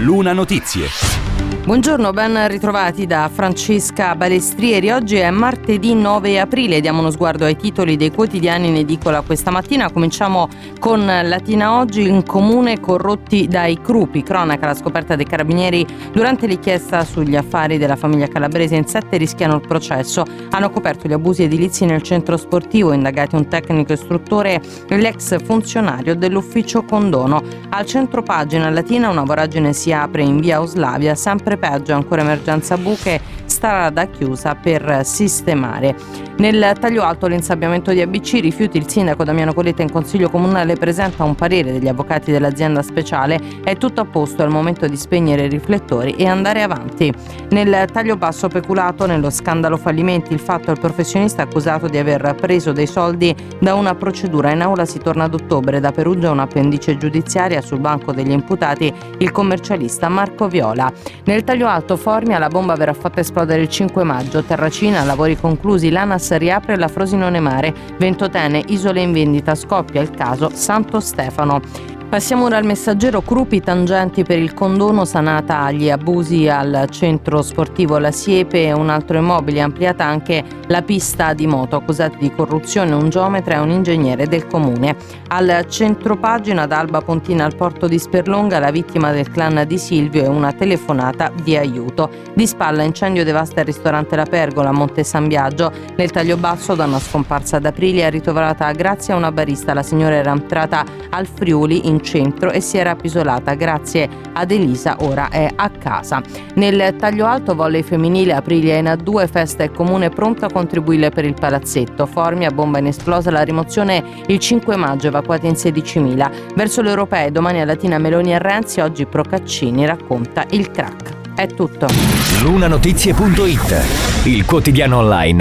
Luna Notizie. Buongiorno, ben ritrovati da Francesca Balestrieri. Oggi è martedì 9 aprile, diamo uno sguardo ai titoli dei quotidiani in edicola questa mattina. Cominciamo con Latina Oggi, in comune corrotti dai Crupi. Cronaca la scoperta dei carabinieri durante l'inchiesta sugli affari della famiglia calabrese. In 7 rischiano il processo. Hanno coperto gli abusi edilizi nel centro sportivo, indagati un tecnico istruttore e l'ex funzionario dell'ufficio condono. Al centro pagina Latina una voragine si apre in via Oslavia, sempre peggio, ancora emergenza buche, strada chiusa per sistemare. Nel taglio alto l'insabbiamento di ABC, rifiuti il sindaco Damiano Coletta in consiglio comunale presenta un parere degli avvocati dell'azienda speciale, è tutto a posto, è il momento di spegnere i riflettori e andare avanti. Nel taglio basso peculato, nello scandalo fallimenti, il fatto è il professionista accusato di aver preso dei soldi da una procedura. In aula si torna ad ottobre, da Perugia un'appendice giudiziaria, sul banco degli imputati il commercialista Marco Viola. Nel taglio alto Formia, la bomba verrà fatta esplodere il 5 maggio, Terracina, lavori conclusi, l'ANAS riapre la Frosinone Mare, Ventotene, isole in vendita, scoppia il caso Santo Stefano. Passiamo ora al Messaggero. Crupi, tangenti per il condono, sanata gli abusi al centro sportivo La Siepe e un altro immobile, ampliata anche la pista di moto, accusati di corruzione un geometra e un ingegnere del comune. Al centropagina, ad Alba Pontina al porto di Sperlonga, la vittima del clan di Silvio e una telefonata di aiuto. Di spalla, incendio devasta il ristorante La Pergola a Monte San Biagio. Nel taglio basso, da una scomparsa ad Aprilia, ritroverata grazie a una barista. La signora era entrata al Friuli in centro e si era appisolata. Grazie ad Elisa ora è a casa. Nel taglio alto volley femminile, Aprilia in A2, festa e comune pronto a contribuire per il palazzetto. Formia, bomba inesplosa, la rimozione il 5 maggio, evacuati in 16.000. Verso le europee, domani a Latina Meloni e Renzi, oggi Procaccini racconta il crack. È tutto. Lunanotizie.it, il quotidiano online